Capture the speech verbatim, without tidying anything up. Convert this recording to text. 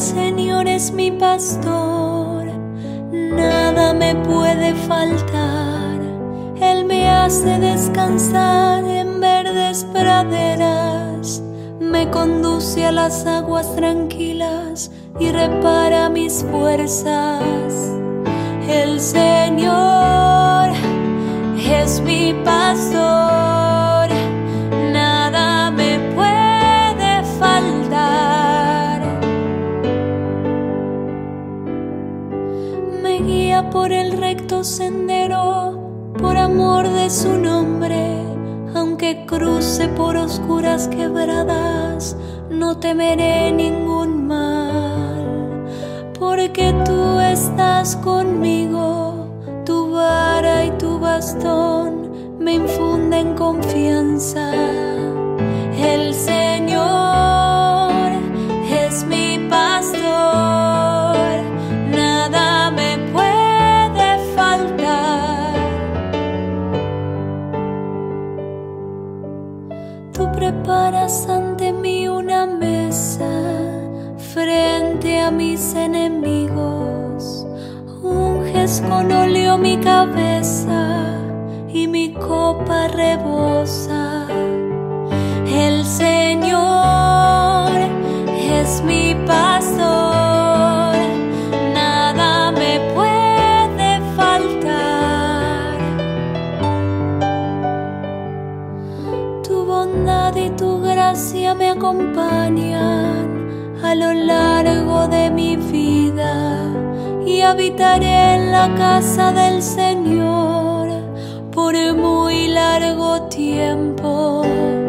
Señor es mi pastor, nada me puede faltar. Él me hace descansar en verdes praderas, me conduce a las aguas tranquilas y repara mis fuerzas. El Señor es mi pastor, nada me puede faltar. Me guía por el recto sendero, por amor de su nombre. Aunque cruce por oscuras quebradas, no temeré ningún mal, porque tú estás conmigo, tu vara y tu bastón me infunden confianza. El Señor es mi pastor, nada me puede faltar. Tú preparas ante mí una mesa frente a mis enemigos, unges con óleo mi cabeza y mi copa rebosa. El Señor es mi pastor, nada me puede faltar. Tu bondad y tu gracia me acompañan a lo largo de mi vida, y habitaré en la casa del Señor por muy largo tiempo.